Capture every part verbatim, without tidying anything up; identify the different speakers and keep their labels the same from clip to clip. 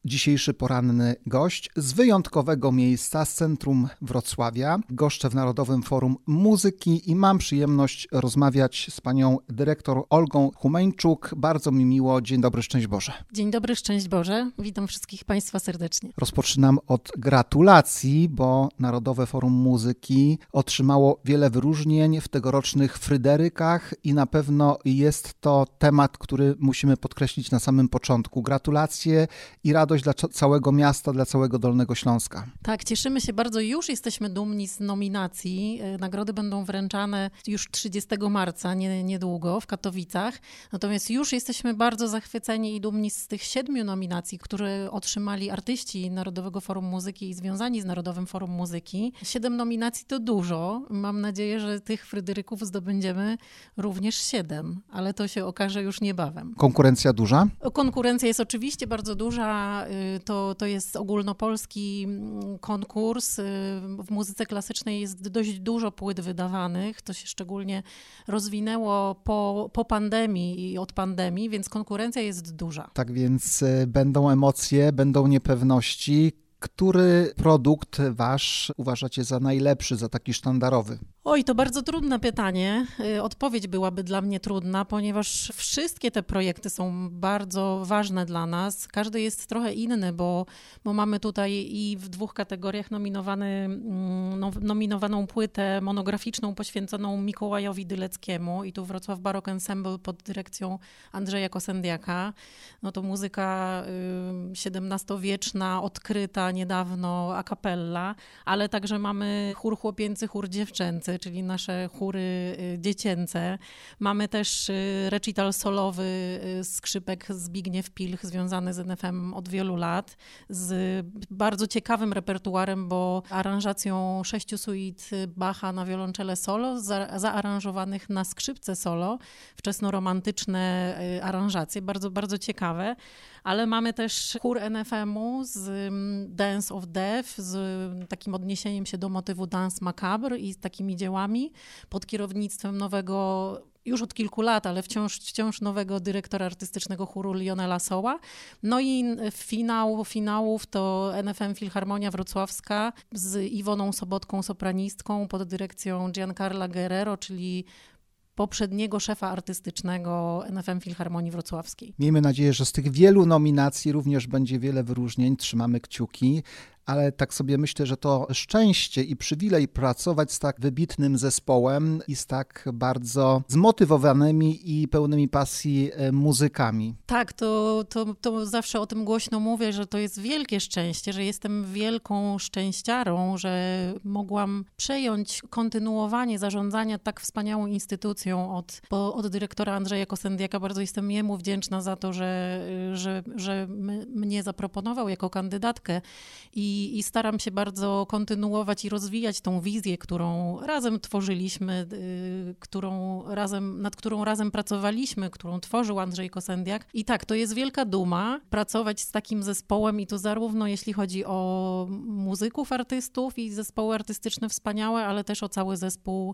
Speaker 1: dzisiejszy poranny gość z wyjątkowego miejsca, z centrum Wrocławia. Goszczę w Narodowym Forum Muzyki i mam przyjemność rozmawiać z panią dyrektor Olgą Humeńczuk. Bardzo mi miło. Dzień dobry, szczęść Boże.
Speaker 2: Dzień dobry, szczęść Boże. Witam wszystkich państwa serdecznie.
Speaker 1: Rozpoczynam od gratulacji, bo Narodowe Forum Muzyki otrzymało wiele wyróżnień w tegorocznych Fryderykach i na pewno jest to temat, który musimy podkreślić na samym początku. Gratulacje i radość dla całego miasta, dla całego Dolnego Śląska.
Speaker 2: Tak, cieszymy się bardzo. Już jesteśmy dumni z nominacji. Nagrody będą wręczane już trzydziestego marca, nie, niedługo, w Katowicach. Natomiast już jesteśmy bardzo zachwyceni i dumni z tych siedmiu nominacji, które otrzymali artyści Narodowego Forum Muzyki i związani z Narodowym Forum Muzyki. Siedem nominacji to dużo. Mam nadzieję, że tych Fryderyków zdobędziemy również siedem, ale to się okaże już niebawem.
Speaker 1: Konkurencja duża?
Speaker 2: Konkurencja jest oczywiście bardzo duża. To, to jest ogólnopolski konkurs. W muzyce klasycznej jest dość dużo płyt wydawanych. To się szczególnie rozwinęło po, po pandemii i od pandemii, więc konkurencja jest duża.
Speaker 1: Tak więc będą emocje, będą niepewności. Który produkt wasz uważacie za najlepszy, za taki sztandarowy?
Speaker 2: Oj, to bardzo trudne pytanie. Odpowiedź byłaby dla mnie trudna, ponieważ wszystkie te projekty są bardzo ważne dla nas. Każdy jest trochę inny, bo, bo mamy tutaj i w dwóch kategoriach nominowany, no, nominowaną płytę monograficzną poświęconą Mikołajowi Dyleckiemu i tu Wrocław Baroque Ensemble pod dyrekcją Andrzeja Kosendiaka. No to muzyka y, siedemnastowieczna, odkryta niedawno a cappella, ale także mamy chór chłopięcy, chór dziewczęcy, czyli nasze chóry dziecięce. Mamy też recital solowy skrzypek Zbigniew Pilch, związany z en ef em od wielu lat, z bardzo ciekawym repertuarem, bo aranżacją sześciu suit Bacha na wiolonczele solo, za, zaaranżowanych na skrzypce solo, wczesnoromantyczne aranżacje, bardzo, bardzo ciekawe. Ale mamy też chór en ef emu z Dance of Death, z takim odniesieniem się do motywu Dance Macabre i z takimi dziełami pod kierownictwem nowego, już od kilku lat, ale wciąż, wciąż nowego dyrektora artystycznego chóru Lionela Soła. No i finał finałów to en ef em Filharmonia Wrocławska z Iwoną Sobotką, sopranistką pod dyrekcją Giancarla Guerrero, czyli poprzedniego szefa artystycznego en ef em Filharmonii Wrocławskiej.
Speaker 1: Miejmy nadzieję, że z tych wielu nominacji również będzie wiele wyróżnień. Trzymamy kciuki. Ale tak sobie myślę, że to szczęście i przywilej pracować z tak wybitnym zespołem i z tak bardzo zmotywowanymi i pełnymi pasji muzykami.
Speaker 2: Tak, to, to, to zawsze o tym głośno mówię, że to jest wielkie szczęście, że jestem wielką szczęściarą, że mogłam przejąć kontynuowanie zarządzania tak wspaniałą instytucją od, od dyrektora Andrzeja Kosendiaka. Bardzo jestem jemu wdzięczna za to, że, że, że mnie zaproponował jako kandydatkę i I, I staram się bardzo kontynuować i rozwijać tą wizję, którą razem tworzyliśmy, y, którą razem, nad którą razem pracowaliśmy, którą tworzył Andrzej Kosendiak. I tak, to jest wielka duma pracować z takim zespołem i to zarówno jeśli chodzi o muzyków, artystów i zespoły artystyczne wspaniałe, ale też o cały zespół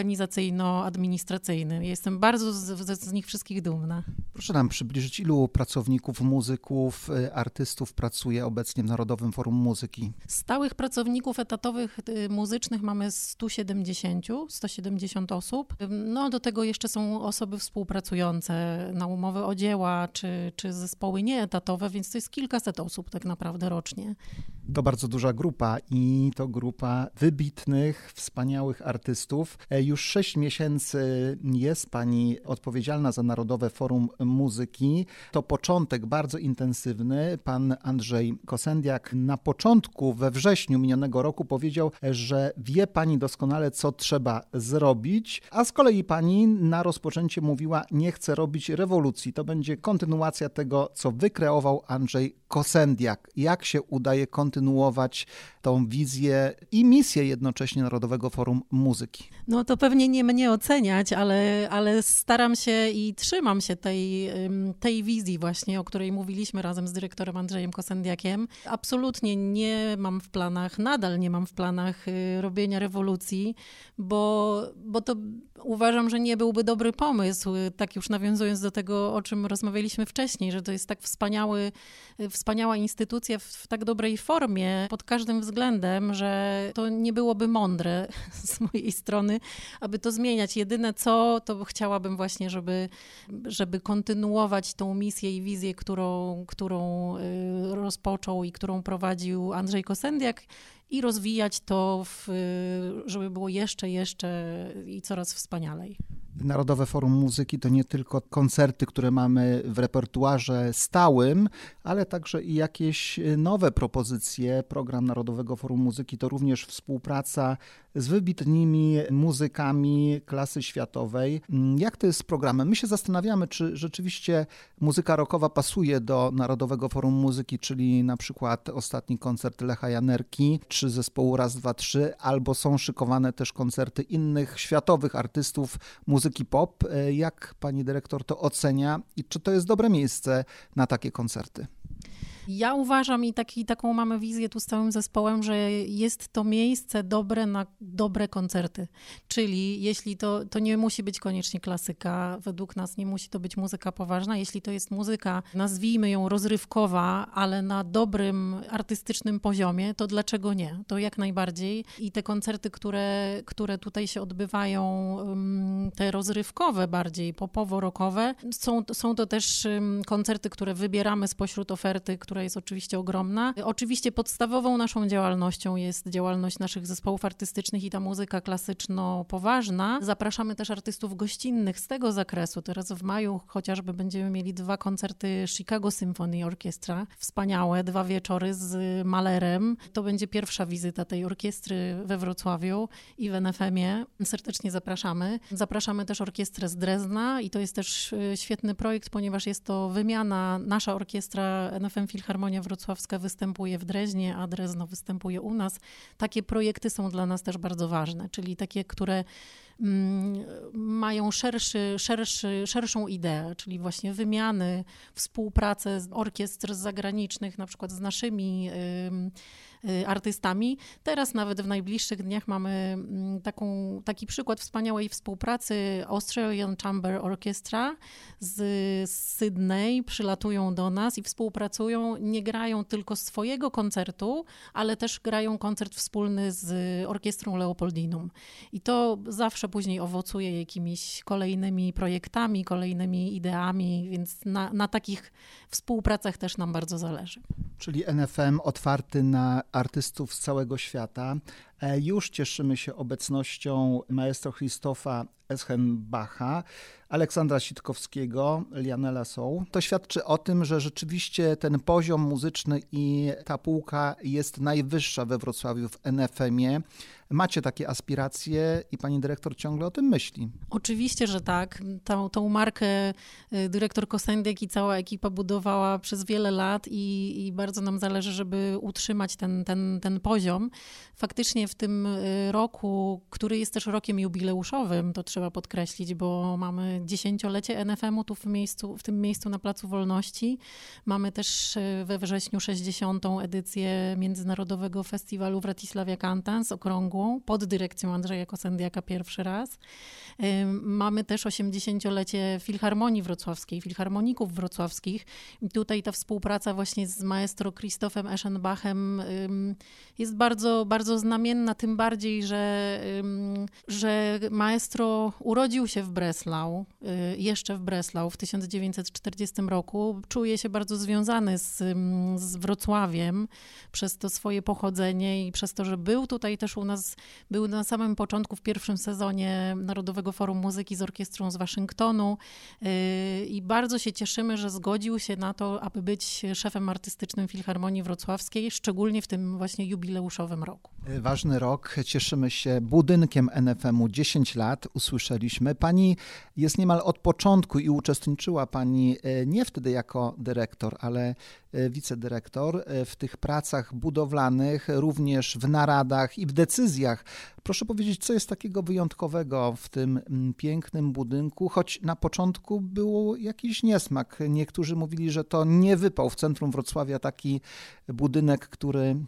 Speaker 2: organizacyjno-administracyjny. Jestem bardzo z, z, z nich wszystkich dumna.
Speaker 1: Proszę nam przybliżyć, ilu pracowników, muzyków, artystów pracuje obecnie w Narodowym Forum Muzyki?
Speaker 2: Stałych pracowników etatowych muzycznych mamy sto siedemdziesiąt, sto siedemdziesiąt osób. No do tego jeszcze są osoby współpracujące na umowy o dzieła, czy, czy zespoły nieetatowe, więc to jest kilkaset osób tak naprawdę rocznie.
Speaker 1: To bardzo duża grupa i to grupa wybitnych, wspaniałych artystów. Już sześć miesięcy jest pani odpowiedzialna za Narodowe Forum Muzyki. To początek bardzo intensywny. Pan Andrzej Kosendiak na początku, we wrześniu minionego roku powiedział, że wie pani doskonale, co trzeba zrobić, a z kolei pani na rozpoczęcie mówiła, nie chce robić rewolucji. To będzie kontynuacja tego, co wykreował Andrzej Kosendiak. Jak się udaje kontynuować tą wizję i misję jednocześnie Narodowego Forum Muzyki?
Speaker 2: No to pewnie nie mnie oceniać, ale, ale staram się i trzymam się tej, tej wizji właśnie, o której mówiliśmy razem z dyrektorem Andrzejem Kosendiakiem. Absolutnie nie nie mam w planach, nadal nie mam w planach robienia rewolucji, bo, bo to uważam, że nie byłby dobry pomysł, tak już nawiązując do tego, o czym rozmawialiśmy wcześniej, że to jest tak wspaniały, wspaniała instytucja w, w tak dobrej formie pod każdym względem, że to nie byłoby mądre z mojej strony, aby to zmieniać. Jedyne co, to chciałabym właśnie, żeby, żeby kontynuować tą misję i wizję, którą, którą rozpoczął i którą prowadził Andrzej Kosendiak i rozwijać to, w, żeby było jeszcze, jeszcze i coraz wspanialej.
Speaker 1: Narodowe Forum Muzyki to nie tylko koncerty, które mamy w repertuarze stałym, ale także i jakieś nowe propozycje. Program Narodowego Forum Muzyki to również współpraca z wybitnymi muzykami klasy światowej. Jak to jest z programem? My się zastanawiamy, czy rzeczywiście muzyka rockowa pasuje do Narodowego Forum Muzyki, czyli na przykład ostatni koncert Lecha Janerki, czy zespołu Raz, Dwa, Trzy, albo są szykowane też koncerty innych światowych artystów muzyki pop. Jak pani dyrektor to ocenia i czy to jest dobre miejsce na takie koncerty?
Speaker 2: Ja uważam i taki, taką mamy wizję tu z całym zespołem, że jest to miejsce dobre na dobre koncerty. Czyli jeśli to, to nie musi być koniecznie klasyka, według nas nie musi to być muzyka poważna. Jeśli to jest muzyka, nazwijmy ją rozrywkowa, ale na dobrym artystycznym poziomie, to dlaczego nie? To jak najbardziej. I te koncerty, które, które tutaj się odbywają, te rozrywkowe bardziej, popowo-rockowe, są, są to też koncerty, które wybieramy spośród oferty, która jest oczywiście ogromna. Oczywiście podstawową naszą działalnością jest działalność naszych zespołów artystycznych i ta muzyka klasyczno-poważna. Zapraszamy też artystów gościnnych z tego zakresu. Teraz w maju chociażby będziemy mieli dwa koncerty Chicago Symphony Orchestra. Wspaniałe, dwa wieczory z Mahlerem. To będzie pierwsza wizyta tej orkiestry we Wrocławiu i w N F M-ie. Serdecznie zapraszamy. Zapraszamy też orkiestrę z Drezna i to jest też świetny projekt, ponieważ jest to wymiana. Nasza orkiestra N F M Filharmonia Wrocławska występuje w Dreźnie, a Drezno występuje u nas. Takie projekty są dla nas też bardzo ważne, czyli takie, które mm, mają szerszy, szerszy, szerszą ideę, czyli właśnie wymiany, współpracę z orkiestr zagranicznych, na przykład z naszymi y, y, artystami. Teraz nawet w najbliższych dniach mamy taką, taki przykład wspaniałej współpracy. Australian Chamber Orchestra z Sydney przylatują do nas i współpracują, nie grają tylko swojego koncertu, ale też grają koncert wspólny z Orkiestrą Leopoldinum. I to zawsze później owocuje jakimiś kolejnymi projektami, kolejnymi ideami, więc na, na takich współpracach też nam bardzo zależy.
Speaker 1: Czyli N F M otwarty na artystów z całego świata. Już cieszymy się obecnością maestro Krzysztofa Eschenbacha, Aleksandra Sitkowskiego, Lianela Soł. To świadczy o tym, że rzeczywiście ten poziom muzyczny i ta półka jest najwyższa we Wrocławiu w N F M-ie. Macie takie aspiracje i pani dyrektor ciągle o tym myśli.
Speaker 2: Oczywiście, że tak. Tą, tą markę dyrektor Kosendiak i cała ekipa budowała przez wiele lat i, i bardzo nam zależy, żeby utrzymać ten, ten, ten poziom. Faktycznie w tym roku, który jest też rokiem jubileuszowym, to trzeba podkreślić, bo mamy dziesięciolecie N F M-u tu w, miejscu, w tym miejscu na Placu Wolności. Mamy też we wrześniu sześćdziesiątą edycję Międzynarodowego Festiwalu Wratysławia Cantans, okrągłą, pod dyrekcją Andrzeja Kosendiaka pierwszy raz. Mamy też osiemdziesięciolecie Filharmonii Wrocławskiej, Filharmoników Wrocławskich. I tutaj ta współpraca właśnie z maestro Krzysztofem Eschenbachem jest bardzo, bardzo znamienna, tym bardziej, że, że maestro urodził się w Breslau, jeszcze w Breslau w tysiąc dziewięćset czterdziestym roku. Czuje się bardzo związany z, z Wrocławiem przez to swoje pochodzenie i przez to, że był tutaj też u nas, był na samym początku w pierwszym sezonie Narodowego Forum Muzyki z orkiestrą z Waszyngtonu i bardzo się cieszymy, że zgodził się na to, aby być szefem artystycznym Filharmonii Wrocławskiej, szczególnie w tym właśnie jubileuszowym roku.
Speaker 1: Ważny rok. Cieszymy się budynkiem N F M-u. dziesięć lat usłyszeliśmy. Pani jest niemal od początku i uczestniczyła pani nie wtedy jako dyrektor, ale wicedyrektor w tych pracach budowlanych, również w naradach i w decyzjach. Proszę powiedzieć, co jest takiego wyjątkowego w tym pięknym budynku, choć na początku był jakiś niesmak. Niektórzy mówili, że to nie wypał w centrum Wrocławia taki budynek, który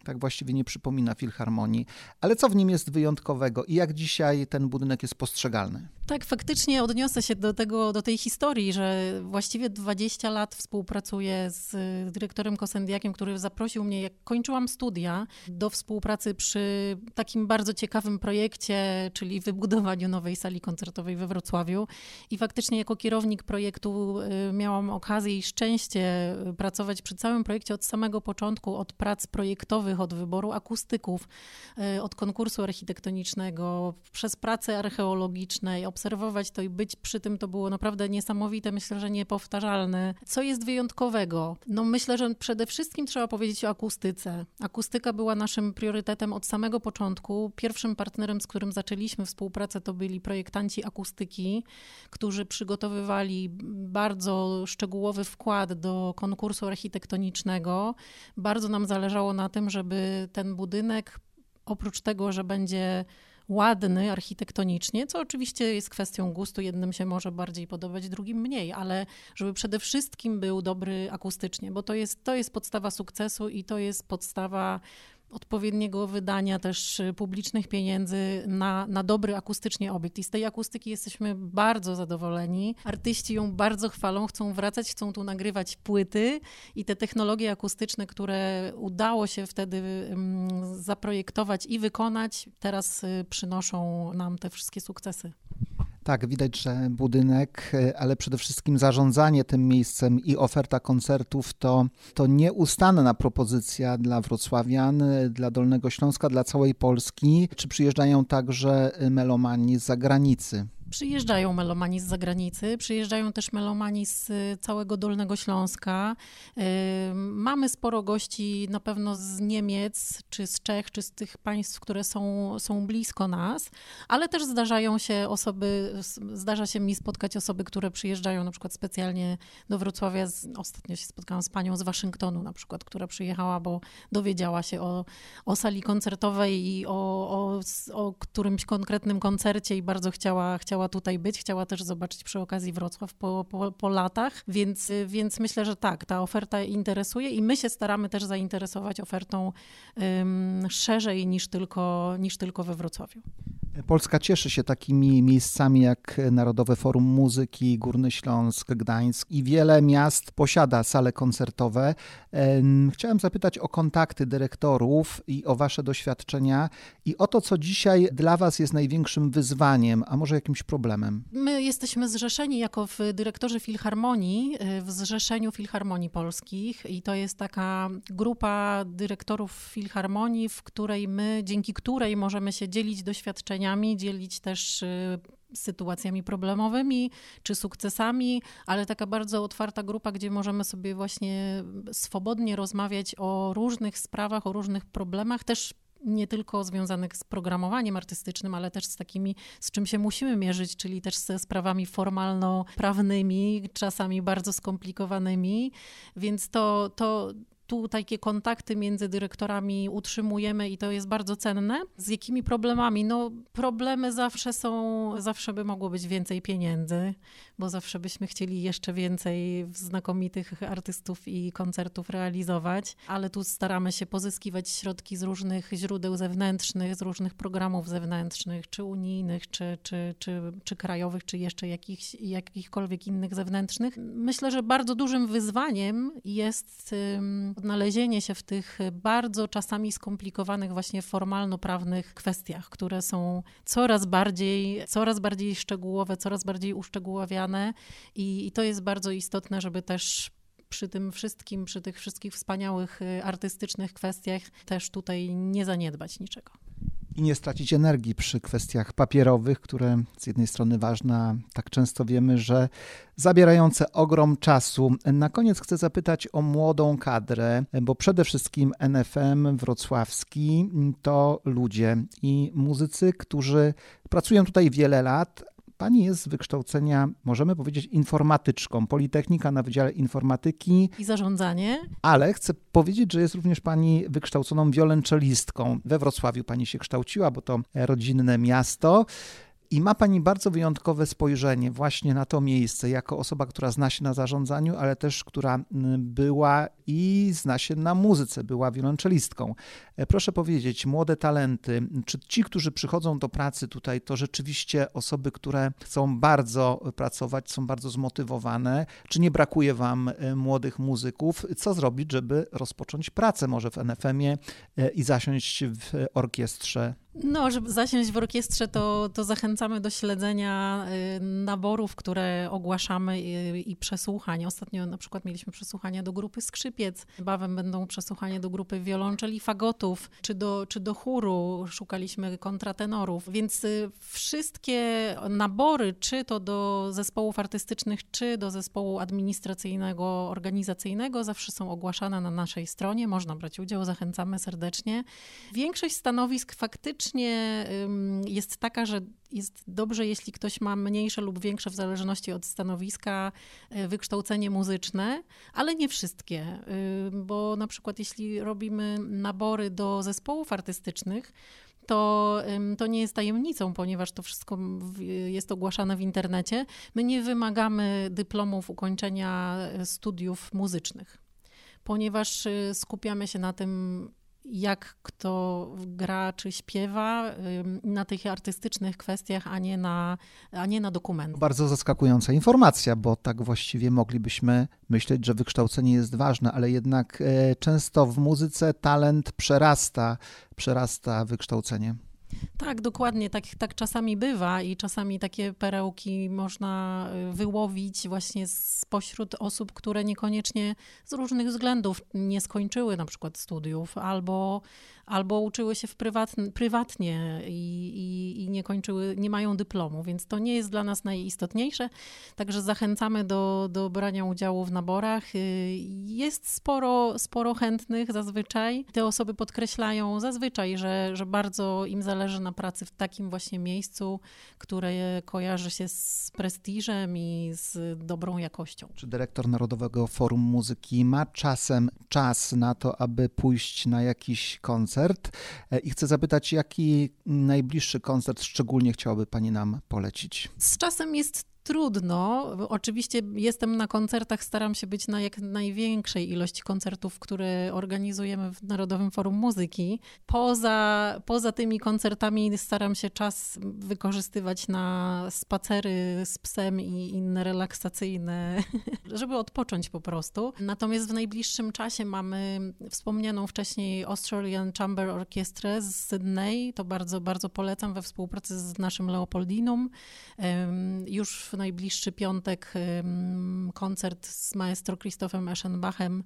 Speaker 1: tak właściwie nie przypomina filharmonii. Ale co w nim jest wyjątkowego i jak dzisiaj ten budynek jest postrzegalny?
Speaker 2: Tak, faktycznie odniosę się do tego, do tej historii, że właściwie dwadzieścia lat współpracuję z dyrektorem Kosendiakiem, który zaprosił mnie, jak kończyłam studia, do współpracy przy takim bardzo ciekawym projekcie, czyli wybudowaniu nowej sali koncertowej we Wrocławiu. I faktycznie jako kierownik projektu miałam okazję i szczęście pracować przy całym projekcie od samego początku, od prac projektowych, od wyboru akustyków, od konkursu architektonicznego, przez prace archeologiczne, obserwować to i być przy tym, to było naprawdę niesamowite, myślę, że niepowtarzalne. Co jest wyjątkowego? No myślę, że przede wszystkim trzeba powiedzieć o akustyce. Akustyka była naszym priorytetem od samego początku. Pierwszym partnerem, z którym zaczęliśmy współpracę, to byli projektanci akustyki, którzy przygotowywali bardzo szczegółowy wkład do konkursu architektonicznego. Bardzo nam zależało na tym, żeby ten budynek, oprócz tego, że będzie ładny architektonicznie, co oczywiście jest kwestią gustu, jednym się może bardziej podobać, drugim mniej, ale żeby przede wszystkim był dobry akustycznie, bo to jest, to jest podstawa sukcesu i to jest podstawa odpowiedniego wydania też publicznych pieniędzy na, na dobry akustycznie obiekt. I z tej akustyki jesteśmy bardzo zadowoleni. Artyści ją bardzo chwalą, chcą wracać, chcą tu nagrywać płyty i te technologie akustyczne, które udało się wtedy zaprojektować i wykonać, teraz przynoszą nam te wszystkie sukcesy.
Speaker 1: Tak, widać, że budynek, ale przede wszystkim zarządzanie tym miejscem i oferta koncertów to, to nieustanna propozycja dla wrocławian, dla Dolnego Śląska, dla całej Polski. Czy przyjeżdżają także melomani z zagranicy?
Speaker 2: Przyjeżdżają melomani z zagranicy, przyjeżdżają też melomani z całego Dolnego Śląska. Mamy sporo gości na pewno z Niemiec, czy z Czech, czy z tych państw, które są, są blisko nas, ale też zdarzają się osoby, zdarza się mi spotkać osoby, które przyjeżdżają na przykład specjalnie do Wrocławia. Ostatnio się spotkałam z panią z Waszyngtonu na przykład, która przyjechała, bo dowiedziała się o, o sali koncertowej i o, o, o którymś konkretnym koncercie i bardzo chciała, chciała chciała tutaj być, chciała też zobaczyć przy okazji Wrocław po, po, po latach, więc, więc myślę, że tak, ta oferta interesuje i my się staramy też zainteresować ofertą um, szerzej niż tylko, niż tylko we Wrocławiu.
Speaker 1: Polska cieszy się takimi miejscami jak Narodowe Forum Muzyki, Górny Śląsk, Gdańsk i wiele miast posiada sale koncertowe. Chciałem zapytać o kontakty dyrektorów i o wasze doświadczenia i o to, co dzisiaj dla was jest największym wyzwaniem, a może jakimś problemem.
Speaker 2: My jesteśmy zrzeszeni jako w dyrektorzy Filharmonii, w Zrzeszeniu Filharmonii Polskich i to jest taka grupa dyrektorów Filharmonii, w której my, dzięki której możemy się dzielić doświadczeniami, dzielić też sytuacjami problemowymi czy sukcesami, ale taka bardzo otwarta grupa, gdzie możemy sobie właśnie swobodnie rozmawiać o różnych sprawach, o różnych problemach, też nie tylko związanych z programowaniem artystycznym, ale też z takimi, z czym się musimy mierzyć, czyli też ze sprawami formalno-prawnymi, czasami bardzo skomplikowanymi, więc to, to tu takie kontakty między dyrektorami utrzymujemy i to jest bardzo cenne. Z jakimi problemami? No problemy zawsze są, zawsze by mogło być więcej pieniędzy, bo zawsze byśmy chcieli jeszcze więcej znakomitych artystów i koncertów realizować, ale tu staramy się pozyskiwać środki z różnych źródeł zewnętrznych, z różnych programów zewnętrznych, czy unijnych, czy, czy, czy, czy krajowych, czy jeszcze jakichś, jakichkolwiek innych zewnętrznych. Myślę, że bardzo dużym wyzwaniem jest odnalezienie się w tych bardzo czasami skomplikowanych właśnie formalno-prawnych kwestiach, które są coraz bardziej, coraz bardziej szczegółowe, coraz bardziej uszczegóławiane i, i to jest bardzo istotne, żeby też przy tym wszystkim, przy tych wszystkich wspaniałych artystycznych kwestiach też tutaj nie zaniedbać niczego.
Speaker 1: I nie stracić energii przy kwestiach papierowych, które z jednej strony ważne, a tak często wiemy, że zabierające ogrom czasu. Na koniec chcę zapytać o młodą kadrę, bo przede wszystkim N F M wrocławski to ludzie i muzycy, którzy pracują tutaj wiele lat. Pani jest z wykształcenia, możemy powiedzieć, informatyczką, Politechnika na Wydziale Informatyki.
Speaker 2: I zarządzanie.
Speaker 1: Ale chcę powiedzieć, że jest również pani wykształconą wiolonczelistką. We Wrocławiu pani się kształciła, bo to rodzinne miasto. I ma pani bardzo wyjątkowe spojrzenie właśnie na to miejsce, jako osoba, która zna się na zarządzaniu, ale też która była i zna się na muzyce, była wiolonczelistką. Proszę powiedzieć, młode talenty, czy ci, którzy przychodzą do pracy tutaj, to rzeczywiście osoby, które chcą bardzo pracować, są bardzo zmotywowane? Czy nie brakuje wam młodych muzyków? Co zrobić, żeby rozpocząć pracę może w en ef emie i zasiąść w orkiestrze?
Speaker 2: No, żeby zasiąść w orkiestrze, to, to zachęcamy do śledzenia naborów, które ogłaszamy i, i przesłuchań. Ostatnio na przykład mieliśmy przesłuchania do grupy skrzypiec, niebawem będą przesłuchania do grupy wiolonczeli, fagotów, czy do, czy do chóru, szukaliśmy kontratenorów, więc wszystkie nabory, czy to do zespołów artystycznych, czy do zespołu administracyjnego, organizacyjnego, zawsze są ogłaszane na naszej stronie, można brać udział, zachęcamy serdecznie. Większość stanowisk faktycznie jest taka, że jest dobrze, jeśli ktoś ma mniejsze lub większe, w zależności od stanowiska, wykształcenie muzyczne, ale nie wszystkie, bo na przykład jeśli robimy nabory do zespołów artystycznych, to, to nie jest tajemnicą, ponieważ to wszystko jest ogłaszane w internecie. My nie wymagamy dyplomów ukończenia studiów muzycznych, ponieważ skupiamy się na tym, jak kto gra czy śpiewa, na tych artystycznych kwestiach, a nie na, a nie na dokumentach.
Speaker 1: Bardzo zaskakująca informacja, bo tak właściwie moglibyśmy myśleć, że wykształcenie jest ważne, ale jednak często w muzyce talent przerasta, przerasta wykształcenie.
Speaker 2: Tak, dokładnie, tak, tak czasami bywa i czasami takie perełki można wyłowić właśnie spośród osób, które niekoniecznie z różnych względów nie skończyły na przykład studiów albo, albo uczyły się w prywatn- prywatnie i, i, i nie kończyły, nie mają dyplomu, więc to nie jest dla nas najistotniejsze, także zachęcamy do, do brania udziału w naborach. Jest sporo, sporo chętnych zazwyczaj. Te osoby podkreślają zazwyczaj, że, że bardzo im zależy na pracy w takim właśnie miejscu, które kojarzy się z prestiżem i z dobrą jakością.
Speaker 1: Czy dyrektor Narodowego Forum Muzyki ma czasem czas na to, aby pójść na jakiś koncert? I chcę zapytać, jaki najbliższy koncert szczególnie chciałaby pani nam polecić?
Speaker 2: Z czasem jest trudno. Oczywiście jestem na koncertach, staram się być na jak największej ilości koncertów, które organizujemy w Narodowym Forum Muzyki. Poza, poza tymi koncertami staram się czas wykorzystywać na spacery z psem i inne relaksacyjne, żeby odpocząć po prostu. Natomiast w najbliższym czasie mamy wspomnianą wcześniej Australian Chamber Orchestra z Sydney. To bardzo, bardzo polecam we współpracy z naszym Leopoldinum. Już w najbliższy piątek koncert z maestro Christophem Eschenbachem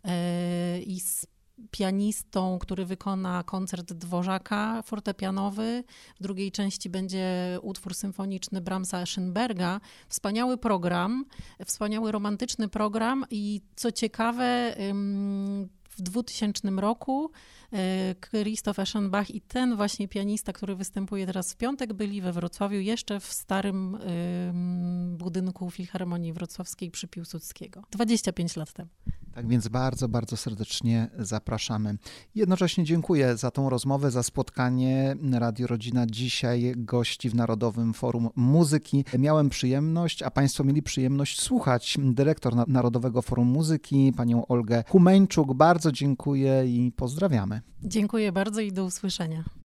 Speaker 2: i z pianistą, który wykona koncert Dworzaka fortepianowy. W drugiej części będzie utwór symfoniczny Brahmsa Schönberga. Wspaniały program, wspaniały romantyczny program i co ciekawe, w dwutysięcznym roku Christoph Eschenbach i ten właśnie pianista, który występuje teraz w piątek, byli we Wrocławiu jeszcze w starym budynku Filharmonii Wrocławskiej przy Piłsudskiego. dwadzieścia pięć lat temu.
Speaker 1: Tak więc bardzo, bardzo serdecznie zapraszamy. Jednocześnie dziękuję za tą rozmowę, za spotkanie. Radio Rodzina dzisiaj gości w Narodowym Forum Muzyki. Miałem przyjemność, a państwo mieli przyjemność słuchać dyrektor Narodowego Forum Muzyki, panią Olgę Humeńczuk. Bardzo dziękuję i pozdrawiamy.
Speaker 2: Dziękuję bardzo i do usłyszenia.